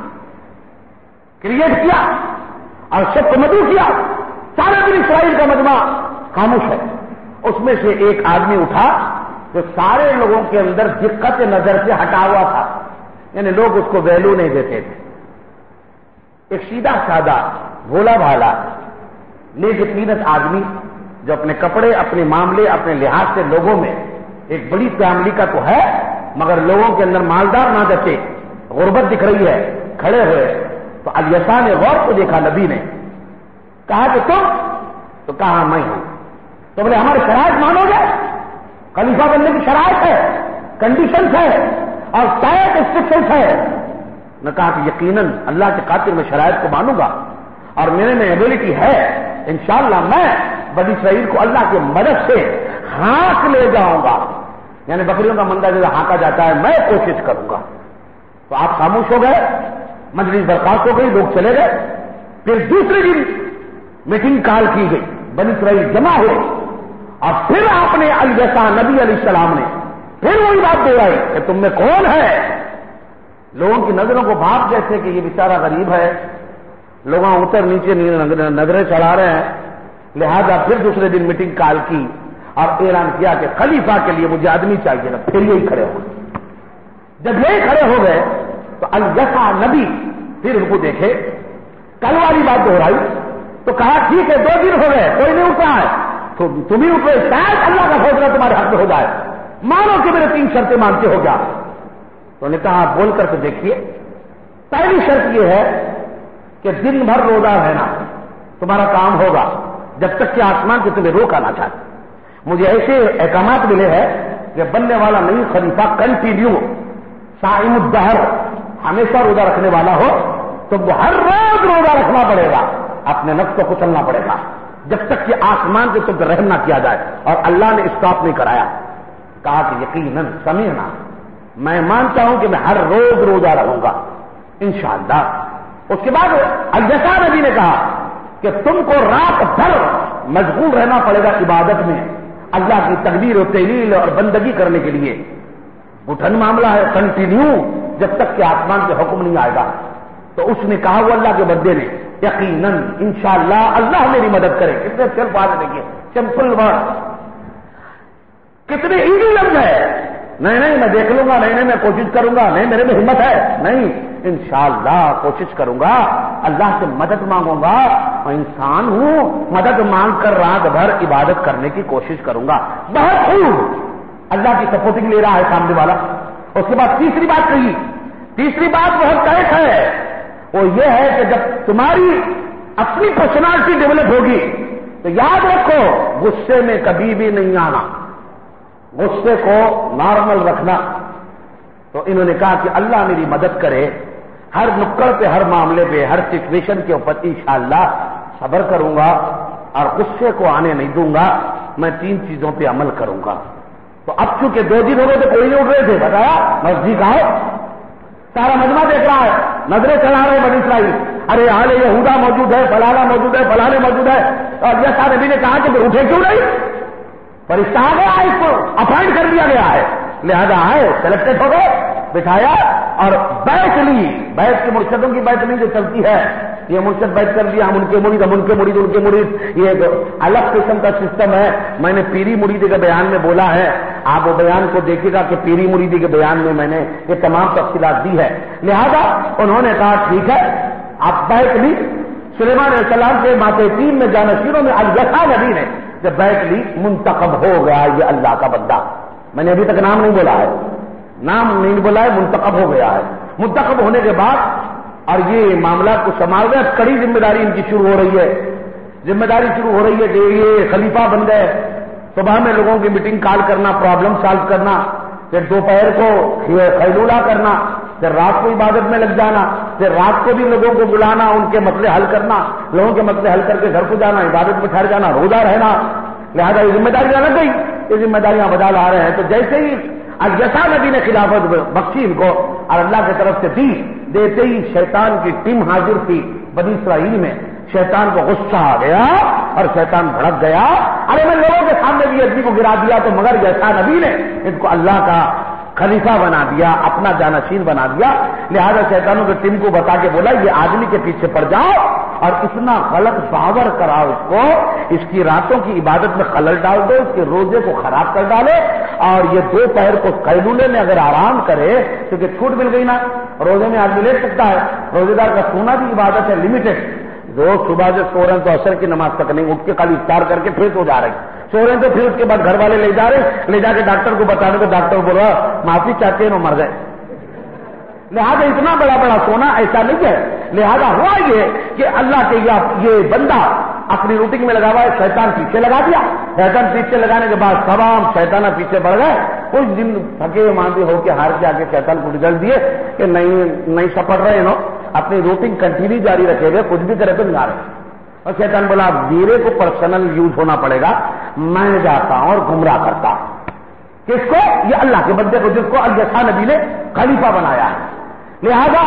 S1: کریٹ کیا اور سب کو مدعو کیا، سارے بنی اسرائیل کا مجمع خاموش ہے۔ اس میں سے ایک آدمی اٹھا جو سارے لوگوں کے اندر دقت نظر سے ہٹا ہوا تھا، یعنی لوگ اس کو ویلو نہیں دیتے تھے، ایک سیدھا سادہ بھولا بھالا نیک طینت آدمی، جو اپنے کپڑے، اپنے معاملے، اپنے لحاظ سے لوگوں میں ایک بڑی فیملی کا تو ہے، مگر لوگوں کے اندر مالدار نہ جچے، غربت دکھ رہی ہے، کھڑے ہوئے۔ تو الیسا نے غور کو دیکھا، نبی نے کہا کہ تم، تو کہا میں ہوں۔ تو بولے ہماری شرائط مانو گے؟ خلیفہ بننے کی شرائط ہے، کنڈیشنز ہے اور ٹائٹ ریسٹرکشنز ہے۔ نے کہا کہ یقیناً اللہ کے خاطر میں شرائط کو مانوں گا، اور میرے میں ایبلٹی ہے، انشاءاللہ میں بنی اسرائیل کو اللہ کی مدد سے ہانک لے جاؤں گا، یعنی بکریوں کا مندہ جیسا ہانکا جاتا ہے، میں کوشش کروں گا۔ تو آپ خاموش ہو گئے، مجلس برخاست ہو گئی، لوگ چلے گئے۔ پھر دوسرے دن میٹنگ کال کی گئی، بنی اسرائیل جمع ہوئے، اور پھر آپ نے الیسا نبی علیہ السلام نے پھر وہی بات دہرائی کہ تم میں کون ہے؟ لوگوں کی نظروں کو بھاپ جیسے کہ یہ بیچارہ غریب ہے، لوگ اوپر نیچے نظریں چڑھا رہے ہیں، لہذا پھر دوسرے دن میٹنگ کال کی اور اعلان کیا کہ خلیفہ کے لیے مجھے آدمی چاہیے نا۔ پھر یہی کھڑے ہو گئے۔ جب یہی کھڑے ہو گئے تو الیسا نبی پھر ان کو دیکھے، کل والی بات دہرائی، تو کہا ٹھیک ہے 2 دن ہو گئے کوئی نہیں اٹھا ہے، تو تم ہی اٹھے، شاید اللہ کا فیصلہ تمہارے حق میں ہو جائے، مانو کہ میرے 3 شرطیں مانتے ہو گیا۔ تو نے کہا بول کر کے دیکھیے۔ پہلی شرط یہ ہے کہ دن بھر روزہ رہنا تمہارا کام ہوگا جب تک کہ آسمان سے تمہیں روک آنا چاہے۔ مجھے ایسے احکامات ملے ہیں کہ بننے والا نہیں خلیفہ کنٹینیو صائم الدہر، ہمیشہ روزہ رکھنے والا ہو، تو وہ ہر روز روزہ رکھنا پڑے گا، اپنے نفس کو کچلنا پڑے گا جب تک کہ آسمان سے تم پر رحم نہ کیا جائے، اور اللہ نے اسٹاپ نہیں کرایا۔ کہا کہ یقیناً سمیعنا، میں مانتا ہوں کہ میں ہر روز روزہ رہوں گا انشاءاللہ۔ اس کے بعد الیسا نبی نے کہا کہ تم کو رات بھر مشغول رہنا پڑے گا عبادت میں، اللہ کی تقدیر و تحلیل اور بندگی کرنے کے لیے۔ گٹھن معاملہ ہے، کنٹینیو جب تک کہ آسمان سے حکم نہیں آئے گا۔ تو اس نے کہا، وہ اللہ کے بندے نے، یقیناً انشاءاللہ اللہ میری مدد کرے۔ کتنے صرف بات دیکھیے، سمپل ورڈ، کتنے ایزی لفظ ہے۔ نہیں میں دیکھ لوں گا، نہیں میں کوشش کروں گا، نہیں میرے میں ہمت ہے، نہیں انشاءاللہ کوشش کروں گا، اللہ سے مدد مانگوں گا، اور انسان ہوں، مدد مانگ کر رات بھر عبادت کرنے کی کوشش کروں گا۔ بہت خوب، اللہ کی سپورٹنگ لے رہا ہے سامنے والا۔ اس کے بعد تیسری بات کہی، تیسری بات بہت کریکٹ ہے، وہ یہ ہے کہ جب تمہاری اپنی پرسنالٹی ڈیولپ ہوگی تو یاد رکھو غصے میں کبھی بھی نہیں آنا، غصے کو نارمل رکھنا۔ تو انہوں نے کہا کہ اللہ میری مدد کرے، ہر نکڑ پہ، ہر معاملے پہ، ہر سچویشن کے اوپر انشاءاللہ صبر کروں گا اور غصے کو آنے نہیں دوں گا، میں 3 چیزوں پہ عمل کروں گا۔ تو اب چونکہ 2 دن ہو گئے تو کوئی نہیں اٹھ رہے تھے، بتایا مسجد آؤ، سارا مجمع دیکھ رہا ہے، نظریں چلا رہے بنی اسرائیل، ارے آل یہودا موجود ہے، فلانا موجود ہے، فلانے موجود ہے، اور یہ نبی نے کہا کہ اٹھے کیوں نہیں؟ فرشتہ آ گیا، اس کو اپائنٹ کر دیا گیا ہے، لہذا آئے، سلیکٹڈ ہو گئے، بٹھایا اور بیعت لی۔ بیعت کے مرشدوں کی بیعت لی جو چلتی ہے، یہ مرشد بیعت کر دیا، ہم ان کے مرید، ہم ان کے مرید، ان کے مرید، یہ ایک الگ قسم کا سسٹم ہے۔ میں نے پیری مریدی کے بیان میں بولا ہے، آپ وہ بیان کو دیکھیے گا کہ پیری مریدی کے بیان میں میں نے یہ تمام تفصیلات دی ہے۔ لہذا انہوں نے کہا ٹھیک ہے، آپ بیعت لی۔ سلیمان علیہ السلام کے ماتحتین میں جانشینوں میں الیسع نبی نے جب بیعت لی، منتخب ہو گیا یہ اللہ کا بندہ۔ میں نے ابھی تک نام نہیں بولا ہے، نام نہیں بولا ہے، منتخب ہو گیا ہے۔ منتخب ہونے کے بعد اور یہ معاملات کو سنبھال رہے، کڑی ذمہ داری ان کی شروع ہو رہی ہے، ذمہ داری شروع ہو رہی ہے کہ یہ خلیفہ بن گئے۔ صبح میں لوگوں کی میٹنگ کال کرنا، پرابلم سالو کرنا، پھر دوپہر کو خیلولہ کرنا، پھر رات کو عبادت میں لگ جانا، پھر رات کو بھی لوگوں کو بلانا، ان کے مسئلے حل کرنا، لوگوں کے مسئلے حل کر کے گھر کو جانا، عبادت میں ٹھہر جانا، روزہ رہنا۔ لہذا یہ ذمہ داریاں لگ گئی، یہ ذمہ داریاں بدال آ رہے ہیں۔ تو جیسے ہی الیسع نبی نے خلافت بخشی ان کو اور اللہ کی طرف سے دی، دیتے ہی شیطان کی ٹیم حاضر تھی بنی اسرائیل میں۔ شیطان کو غصہ آ گیا اور شیطان بھڑک گیا، ارے میں لوگوں کے سامنے بھی آدمی کو گرا دیا، تو مگر الیسع نبی نے ان کو اللہ کا خلیفہ بنا دیا، اپنا جانشین بنا دیا۔ لہذا شیطانوں کے ٹیم کو بتا کے بولا یہ آدمی کے پیچھے پڑ جاؤ اور اتنا غلط باور کراؤ اس کو، اس کی راتوں کی عبادت میں خلل ڈال دو، اس کے روزے کو خراب کر ڈالو، اور یہ دوپہر کو قیلولے میں اگر آرام کرے، کیونکہ چھوٹ مل گئی نا، روزے میں آدمی لیٹ سکتا ہے، روزے دار کا سونا بھی عبادت ہے لمیٹڈ، روز صبح سے سو رہے ہیں تو عصر کی نماز تک نہیں، اٹھ کے خالی افطار کر کے پھر سو جا رہے ہیں، سو رہے ہیں تو پھر اس کے بعد گھر والے لے جا رہے، لے جا کے ڈاکٹر کو بتانے کو ڈاکٹر بول رہا معافی چاہتے ہیں وہ مر گئے۔ لہذا اتنا بڑا بڑا سونا ایسا نہیں ہے۔ لہذا ہوا یہ کہ اللہ کے یہ بندہ اپنی روٹنگ میں لگا ہوا ہے، شیطان پیچھے لگا دیا، شیطان پیچھے لگانے کے بعد تمام شیطان پیچھے بڑھ گئے۔ کچھ دن تھکے ماندے ہو کے ہار کے آگے شیطان کو رزلٹ دیے کہ نہیں سپڑ رہے نو، اپنی روٹنگ کنٹینیو جاری رکھے ہوئے، کچھ بھی کرے تو نہیں آ رہے۔ اور شیطان بولا میرے کو پرسنل یوز ہونا پڑے گا، میں جاتا ہوں اور گمراہ کرتا ہوں کس کو؟ یہ اللہ کے بندے کو، جس کو الیسع نبی نے خلیفہ بنایا ہے۔ لہذا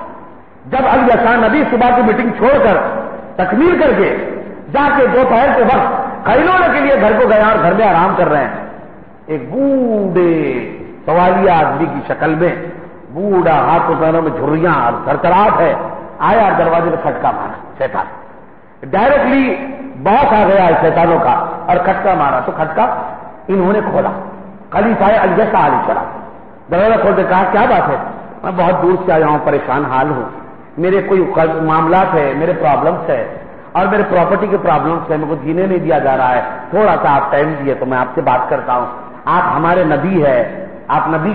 S1: جب الیسع نبی صبح کی میٹنگ چھوڑ کر تکمیل کر کے جا کے دوپہر کے وقت قیلولہ کے لیے گھر کو گیا اور گھر میں آرام کر رہے ہیں، ایک بوڑھے سوالیہ آدمی کی شکل میں، بوڑھا، ہاتھوں پیروں میں جھریاں اور تھرتھراہٹ ہے، آیا دروازے میں کھٹکا مارا شیطان، ڈائریکٹلی باس آ گیا ہے شیطانوں کا اور کھٹکا مارا، تو کھٹکا انہوں نے کھولا، خلیفہ الیسع علیہ السلام دروازہ کھول کے کہا کیا بات ہے؟ میں بہت دور سے آیا ہوں، پریشان حال ہوں، میرے کوئی معاملات ہے، میرے پرابلمس ہے اور میرے پراپرٹی کے پرابلمس ہیں، میرے کو جینے نہیں دیا جا رہا ہے، تھوڑا سا آپ ٹائم دیے تو میں آپ سے بات کرتا ہوں، آپ ہمارے نبی ہے، آپ نبی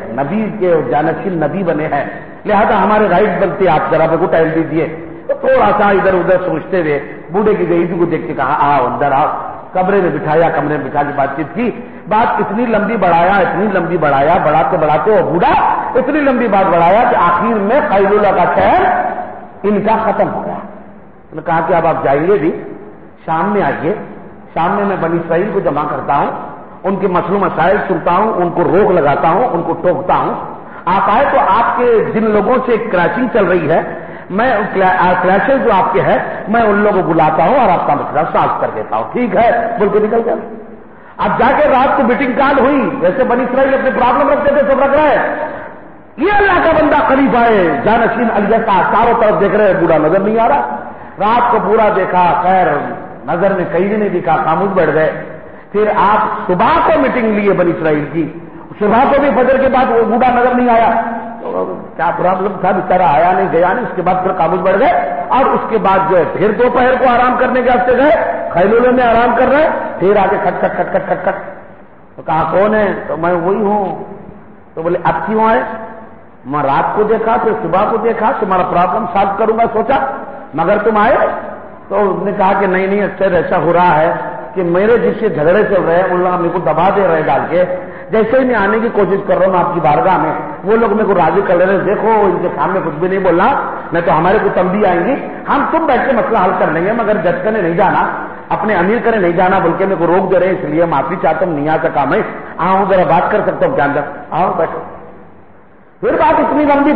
S1: کے جانشین نبی بنے ہیں، لہذا ہمارے رائٹ بنتے، آپ ذرا میرے کو ٹائم دیجیے۔ تو تھوڑا سا ادھر ادھر سوچتے ہوئے بوڑھے کی غیبی کو دیکھ کے کہا آؤ اندر آؤ، کمرے میں بٹھایا، کمرے میں بٹھا کے بات چیت کی، بات اتنی لمبی بڑھایا، بڑھاتے وہ بوڑھا اتنی لمبی بات بڑھایا کہ آخر میں قیلولہ کا ٹائم ان کا ختم ہو گیا۔ انہوں نے کہا کہ اب آپ جائیے بھی، شام میں آئیے، شام میں بنی اسرائیل کو جمع کرتا ہوں، ان کے مسئلوں مسائل سنتا ہوں، ان کو روک لگاتا ہوں، ان کو ٹوکتا ہوں، آپ آئے تو آپ کے جن لوگوں سے کریشنگ چل رہی ہے، میں کلیشز جو آپ کے ہیں میں ان لوگوں کو بلاتا ہوں اور آپ کا مسئلہ سالو کر دیتا ہوں، ٹھیک ہے بول کے نکل گیا۔ اب جا کے رات کو میٹنگ کال ہوئی، جیسے بنی اسرائیل اپنے پرابلم رکھتے تھے سب رکھ رہے ہیں، یہ اللہ کا بندہ خلیفہ ہے جانشین الیسع، چاروں طرف دیکھ رہے ہیں، بوڑھا نظر نہیں آ رہا، رات کو پورا دیکھا، خیر نظر میں کہیں بھی نہیں دکھا، خاموش بیٹھ گئے۔ پھر آپ صبح کو میٹنگ لیے بنی اسرائیل کی، صبح کو بھی فجر کے بعد وہ بوڑھا نظر نہیں آیا، تو کیا پرابلم تھا، بیچارہ آیا نہیں گیا نہیں. اس کے بعد پھر قابو بڑھ گئے اور اس کے بعد جو ہے پھر دوپہر کو آرام کرنے کے واسطے گئے، خیلولے میں آرام کر رہے، پھر آگے کھٹ کھٹ کھٹ کھٹ کھٹ کھٹ. تو کہا کون ہے؟ تو میں وہی ہوں. تو بولے اب کیوں آئے؟ میں رات کو دیکھا پھر صبح کو دیکھا، تمہارا پرابلم سالو کروں گا سوچا، مگر تم آئے. تو اس نے کہا کہ نہیں اکثر ایسا ہو رہا ہے کہ میرے جس سے جھگڑے چل رہے ہیں ان لوگ میرے کو دبا دے رہے ڈال کے، جیسے ہی میں آنے کی کوشش کر رہا ہوں آپ کی بارگاہ میں، وہ لوگ میرے کو راضی کر رہے ہیں، دیکھو ان کے سامنے کچھ بھی نہیں بولنا، میں تو ہمارے کو تنبیہ آئیں گی، ہم تم بیٹھ کے مسئلہ حل کر لیں گے، مگر جج کرنے نہیں جانا، اپنے امیر کرنے نہیں جانا، بلکہ میرے کو روک دے رہے ہیں، اس لیے معافی چاہتا ہوں، نیا کا کام ہے، آؤں ذرا بات کر سکتا ہوں کیا اندر، آؤ بیٹھو. پھر بات اتنی لمبی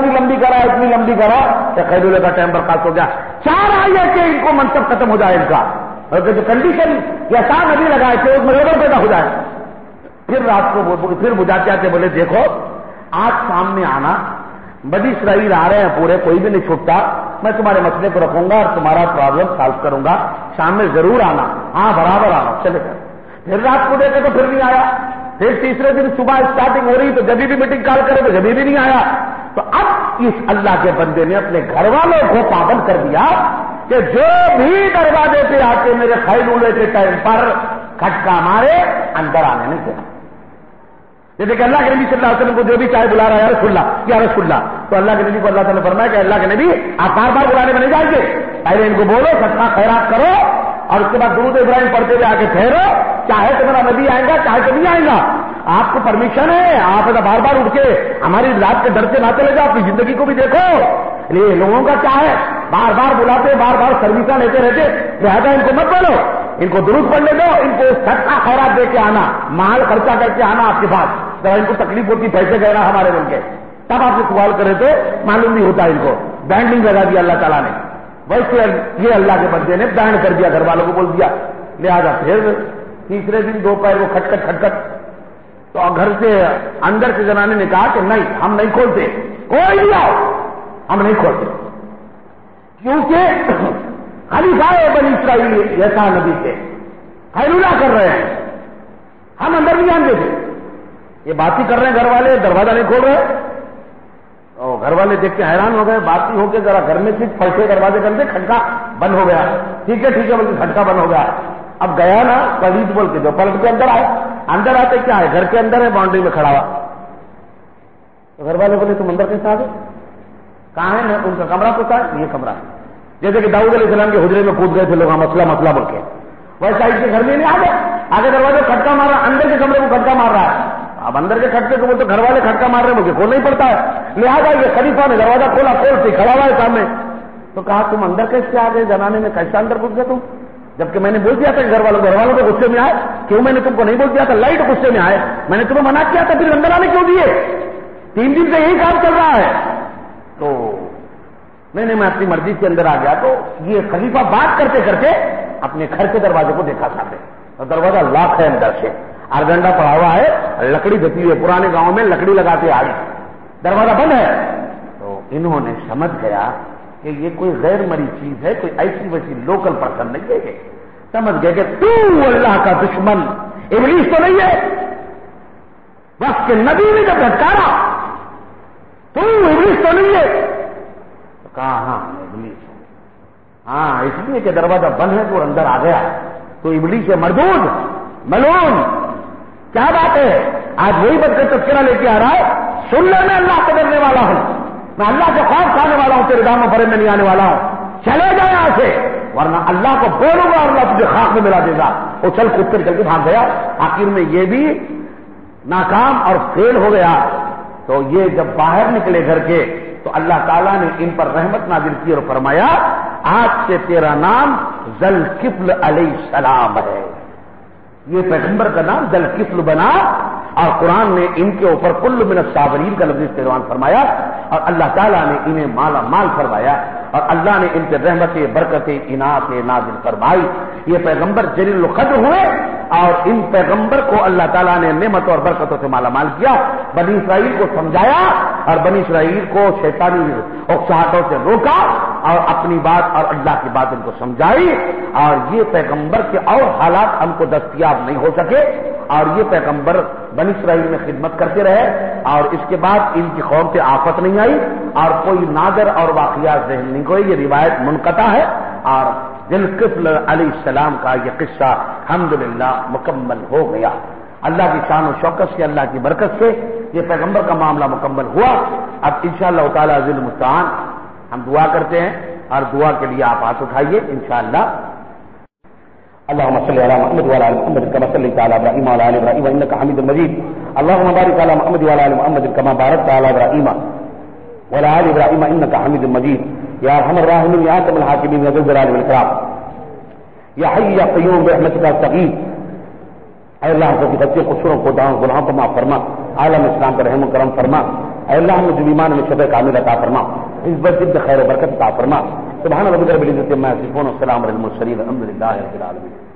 S1: کرا کہ خیرولے کا ٹائم برخاست ہو گیا. 4 آئے کہ ان کو منصب ختم ہو جائے ان کا، اور جو کنڈیشن یا سان ابھی لگائے تھے اس میں روڈر پیدا ہو جائے. پھر رات کو پھر بجاتے آتے بولے دیکھو آج سامنے آنا، بنی اسرائیل آ رہے ہیں پورے، کوئی بھی نہیں چھوٹتا، میں تمہارے مسئلے کو رکھوں گا اور تمہارا پرابلم سالو کروں گا، شام میں ضرور آنا. ہاں برابر آنا. چلے گئے. پھر رات کو دیکھے تو پھر نہیں آیا. پھر تیسرے دن صبح اسٹارٹنگ ہو رہی تو جبھی بھی میٹنگ کال کرے تو جبھی بھی نہیں آیا. تو اب اس اللہ کے بندے نے اپنے گھر والوں کو پابند کر دیا کہ جو بھی دروازے پہ آ کے میرے خیلولے کے ٹائم پر کھٹکا مارے اندر آنے نہیں دیا. جیسے کہ اللہ کے نبی صلی اللہ علیہ وسلم کو جو بھی چاہے بلا رہا ہے یا رسول اللہ، تو اللہ کے نبی کو اللہ تعالیٰ نے فرمایا کہ اللہ کے نبی آپ بار بار بلانے میں نہیں جائیں گے، پہلے ان کو بولو صدقہ خیرات کرو اور اس کے بعد درود ابراہیم پڑھتے ہوئے آ کے ٹھہرو، چاہے تمہارا نبی آئے گا چاہے کبھی آئے گا، آپ کو پرمیشن ہے، آپ بار بار اٹھ کے ہماری رات کے ڈر سے نہ چلے جاؤ، اپنی زندگی کو بھی دیکھو. یہ لوگوں کا کیا ہے، بار بار بلاتے بار بار سروساں لیتے رہتے، لہٰذا ان کو مت بولو، ان کو درود پڑھ لے دو، ان کو صدقہ خیرات دے کے آنا، مال خرچہ کر کے آنا آپ کے پاس. جب ان کو تکلیف ہوتی پیسے گئے ہمارے ملک کے، تب آپ سے سوال کرے تو معلوم نہیں ہوتا، ان کو بینڈنگ لگا دیا اللہ تعالیٰ نے. ویسے یہ اللہ کے بندے نے بینڈ کر دیا، گھر والوں کو بول دیا. لہٰذا پھر تیسرے دن دوپہر کو کھٹکٹ تو گھر سے اندر کے زنانے نے کہا کہ نہیں ہم نہیں کھولتے، کوئی نہیں آؤ، ہم نہیں کھولتے، کیونکہ خلیفہ بنی اسرائیل ایسا نبی تھے، خیرولہ کر رہے ہیں، ہم اندر نہیں آنے تھے. یہ بات ہی کر رہے ہیں گھر والے، دروازہ نہیں کھول رہے. اور گھر والے دیکھ کے حیران ہو گئے، بات ہی ہو کے ذرا گھر میں صرف پھڑکے دروازے کرتے، کھٹکا بند ہو گیا. ٹھیک ہے بلکہ کھٹکا بند ہو گیا. اب گیا نا پلیت بول کے جو پلٹ کے اندر آئے، اندر آتے کیا ہے، گھر کے اندر ہے، باؤنڈری میں کھڑا ہوا. تو گھر والے بولے تم اندر کیسے آ گئے؟ کہاں ہے؟ ان کا کمرہ پوچھا ہے، یہ کمرہ. جیسے کہ داؤد علیہ السلام کے حجرے میں کود گئے تھے لوگ، مسئلہ بول کے، ویسا اس کے گھر میں نہیں آ گئے. آگے دروازے کھٹکا مار رہا، اندر کے کمرے کو کھٹکا مار رہا ہے. اب اندر کے کھٹکے کو بولتے گھر والے کھٹکا مار رہے ہیں، مجھے کھول نہیں پڑتا ہے. لہٰذا یہ خلیفہ نے دروازہ کھولا، کھول سے کھڑا ہوا ہے سامنے. تو کہا تم اندر کیسے آ گئے؟ زمانے میں کیسا اندر گھس گئے تم؟ جبکہ میں نے بول دیا تھا کہ گھر والوں کو غصے میں آئے. کیوں میں نے تم کو نہیں بول دیا تھا؟ لائٹ غصے میں آئے، میں نے تمہیں منع کیا تھا، پھر اندر آنے کیوں دیے؟ 3 دن سے یہی کام چل رہا ہے. تو میں اپنی مرضی سے اندر آ گیا. تو یہ خلیفہ بات کرتے کرتے اپنے گھر کے دروازے کو دیکھا سامنے، اور دروازہ لاک ہے اندر سے، ارگنڈا پڑا ہوا ہے، لکڑی دھتی ہوئی، پرانے گاؤں میں لکڑی لگاتے آ رہی، دروازہ بند ہے. تو انہوں نے سمجھ گیا کہ یہ کوئی غیر مری چیز ہے، کوئی ایسی ویسی لوکل پرسن نہیں ہے. سمجھ گئے کہ تو اللہ کا دشمن ابلیس تو نہیں ہے. وقت کے نبی نے جب دھٹکارا تو ابلیس تو نہیں ہے. تو کہا ہاں ابلیس، ہاں اس لیے کہ دروازہ بند ہے تو اندر آ گیا. تو ابلیس ہے مردود ملعون. کیا بات ہے؟ آج وہی بد کر تذکرہ لے کے آ رہا ہے. سن لے میں اللہ سے ڈرنے والا ہوں، میں اللہ سے خوف کھانے والا ہوں، تیرے داموں پر میں نہیں آنے والا ہوں. چلے جائے یہاں سے، ورنہ اللہ کو بولوں گا اور اللہ تجھے خاک میں ملا دے گا. وہ چل کود کر چل کے بھاگ گیا. آخر میں یہ بھی ناکام اور فیل ہو گیا. تو یہ جب باہر نکلے گھر کے تو اللہ تعالیٰ نے ان پر رحمت نازل کی اور فرمایا آج سے تیرا نام ذوالکفل علیہ السلام ہے. یہ پیغمبر کا نام ذوالکفل بنا، اور قرآن نے ان کے اوپر کل من الصابرین کا لفظ استعمال فرمایا، اور اللہ تعالیٰ نے انہیں مالا مال فرمایا، اور اللہ نے ان کے رحمت برکت عنایت نازل فرمائی. یہ پیغمبر جلیل القدر ہوئے، اور ان پیغمبر کو اللہ تعالیٰ نے نعمت اور برکتوں سے مالا مال کیا. بنی اسرائیل کو سمجھایا اور بنی اسرائیل کو شیطانی اکساہٹوں سے روکا اور اپنی بات اور اللہ کی بات ان کو سمجھائی. اور یہ پیغمبر کے اور حالات ہم کو دستیاب نہیں ہو سکے. اور یہ پیغمبر بنی اسرائیل میں خدمت کرتے رہے اور اس کے بعد ان کی قوم سے آفت نہیں آئی اور کوئی نادر اور واقعات ذہن نہیں کوئی. یہ روایت منقطع ہے اور ذوالکفل علیہ السلام کا یہ قصہ الحمدللہ مکمل ہو گیا. اللہ کی شان و شوکت سے، اللہ کی برکت سے یہ پیغمبر کا معاملہ مکمل ہوا. اب انشاءاللہ تعالی ذی المستعان ہم دعا کرتے ہیں اور دعا کے لیے آپ ہاتھ اٹھائیے انشاءاللہ. اللهم صل على محمد وعلى ال محمد كما صليت على ابراهيم وعلى ال ابراهيم انك حميد مجيد. اللهم بارك على محمد وعلى ال محمد كما باركت على ابراهيم وعلى ال ابراهيم انك حميد مجيد. يا ارحم الراحمين يا ارحم الحاكمين يا ذو الجلال والاكرام يا حي يا قيوم برحمتك استغيث. اے اللہ ہم سب کے قصوروں کو گناہوں کو معاف فرما. عالم اسلام پر رحم و کرم فرما. اے اللہ ہم ایمان میں شفاء کامل عطا فرما. عزت جد خیر و برکت عطا فرما. سبحان ربک رب العزت عما یصفون والسلام علی المرسلین والحمد للہ رب العالمین.